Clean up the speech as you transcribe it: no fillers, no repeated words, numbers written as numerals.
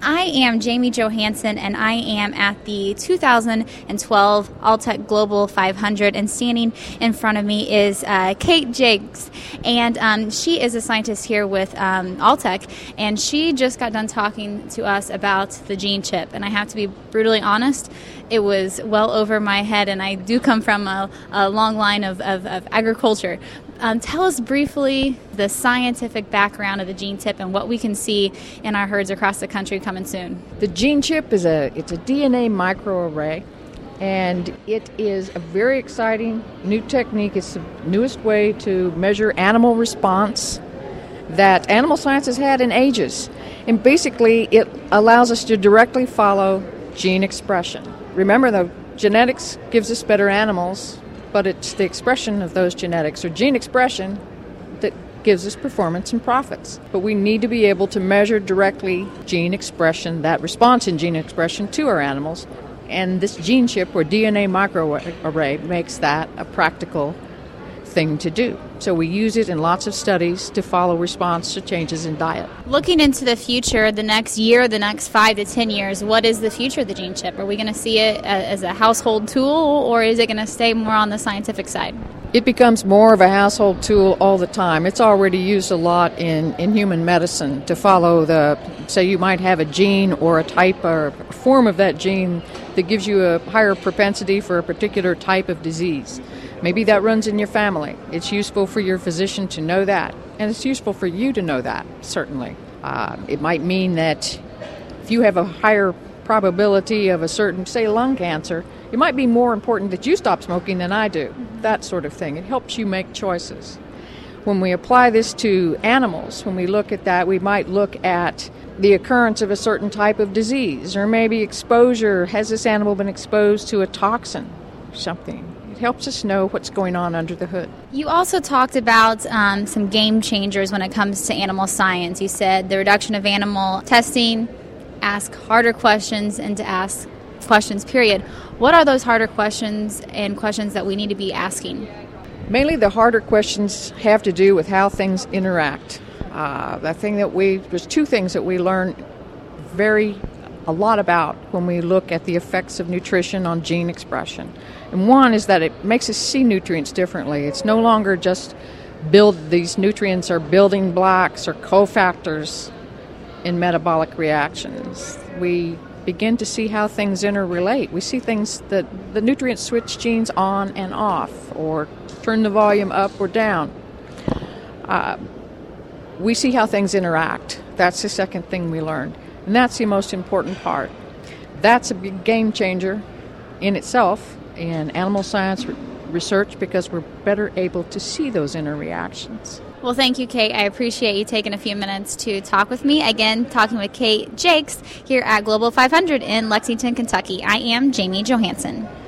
I am Jamie Johansson, and I am at the 2012 Alltech Global 500, and standing in front of me is Kate Jakes, and she is a scientist here with Alltech, and she just got done talking to us about the gene chip, and I have to be brutally honest, it was well over my head, and I do come from a long line of agriculture. Tell us briefly the scientific background of the gene chip and what we can see in our herds across the country coming soon. The gene chip is a DNA microarray, and it is a very exciting new technique. It's the newest way to measure animal response that animal science has had in ages. And basically, it allows us to directly follow gene expression. Remember, though, genetics gives us better animals, but it's the expression of those genetics, or gene expression, that gives us performance and profits. But we need to be able to measure directly gene expression, that response in gene expression to our animals, and this gene chip, or DNA microarray, makes that a practical thing to do. So we use it in lots of studies to follow response to changes in diet. Looking into the future, the next year, the next 5 to 10 years, what is the future of the gene chip? Are we going to see it as a household tool, or is it going to stay more on the scientific side? It becomes more of a household tool all the time. It's already used a lot in human medicine to follow say you might have a gene or a type or a form of that gene that gives you a higher propensity for a particular type of disease. Maybe that runs in your family. It's useful for your physician to know that, and it's useful for you to know that, certainly. It might mean that if you have a higher probability of a certain, say, lung cancer, it might be more important that you stop smoking than I do, that sort of thing. It helps you make choices. When we apply this to animals, when we look at that, we might look at the occurrence of a certain type of disease, or maybe exposure. Has this animal been exposed to a toxin, something? It helps us know what's going on under the hood. You also talked about some game changers when it comes to animal science. You said the reduction of animal testing, ask harder questions, and to ask questions, period. What are those harder questions and questions that we need to be asking? Mainly the harder questions have to do with how things interact. There's two things that we learn a lot about when we look at the effects of nutrition on gene expression. And one is that it makes us see nutrients differently. It's no longer just these nutrients are building blocks or cofactors in metabolic reactions. We begin to see how things interrelate. We see things that the nutrients switch genes on and off, or turn the volume up or down. We see how things interact. That's the second thing we learned. And that's the most important part. That's a big game changer in itself in animal science research, because we're better able to see those interreactions. Well, thank you, Kate. I appreciate you taking a few minutes to talk with me. Again, talking with Kate Jakes here at Global 500 in Lexington, Kentucky. I am Jamie Johansson.